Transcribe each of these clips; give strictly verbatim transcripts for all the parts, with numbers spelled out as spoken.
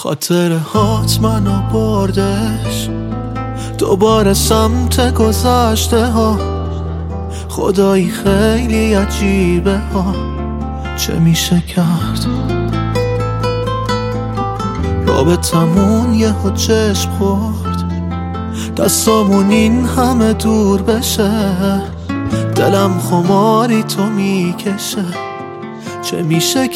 خاطر هات منو بردش دوباره سمت گذشته ها. خدایی خیلی عجیبه ها، چه میشه کرد رابطمون یه ها چشم خورد، دستامون این همه دور بشه، دلم خماری تو میکشه، چه میشه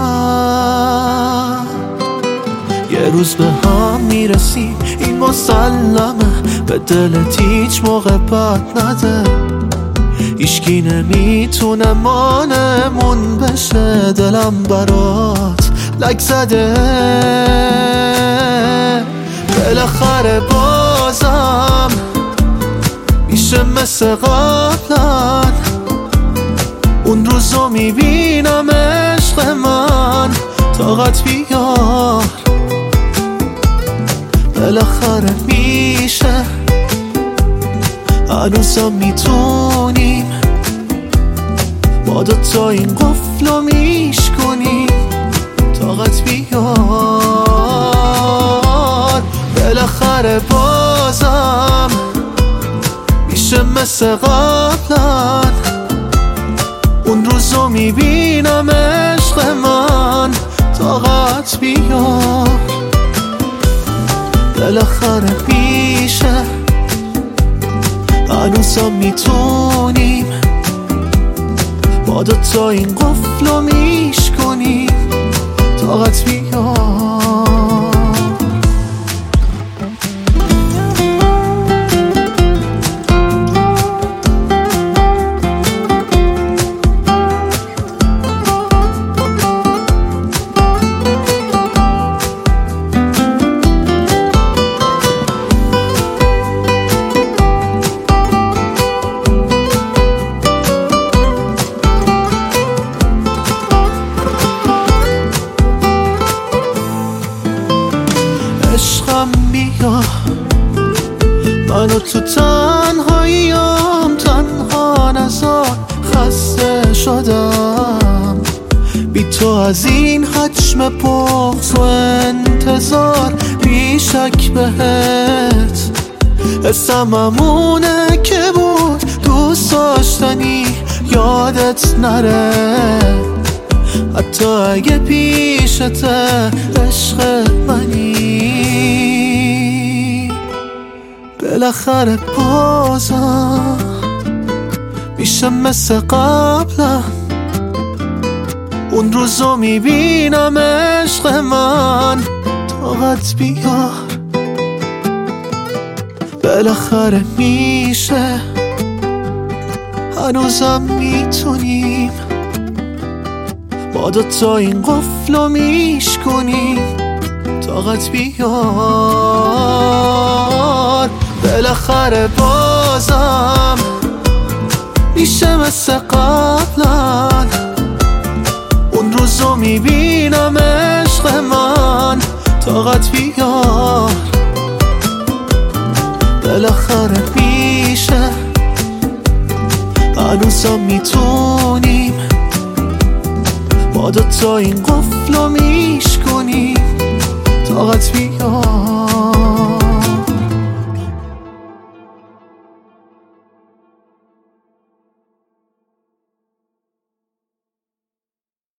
کرد. یه روز به هم میرسیم این مسلمه، به دلت هیچ موقع بد نده، هیچکی نمیتونه مانمون بشه، دلم برات لک زده. بالاخره بازم میشه مثل قبلا، اون روزو میبینم عشق من، طاقت بیار. بالاخره میشه هنوزم میتونیم ما دوتا این قفلو میشکنیم، طاقت بیار. بالاخره بازم میشه مثل قبلا، اون روزو میبینم عشق من، طاقت بیار. بالاخره میشه هنوزم میتونیم ما دوتا این قفلو میشکنیم، طاقت بیار. عشقم بیا، منو تو تنهاییم تنها نذار، خسته شدم بی تو از این حجم بغض و انتظار، بی شک بهت حسم همونه که بود، دوست داشتنی یادت نره، حتی اگه پیشت عشق منی. بالاخره بازم میشه مثل قبلا، اون روزو میبینم عشق من، طاقت بیار. بالاخره میشه هنوزم میتونیم ما دوتا این قفلو میشکنیم، طاقت بیار. بالاخره بازم میشه مثل قبلا، اون روزو میبینم عشق من، طاقت بیار. بالاخره میشه هنوزم میتونیم ما دوتا این قفلو میشکنیم، طاقت بیار.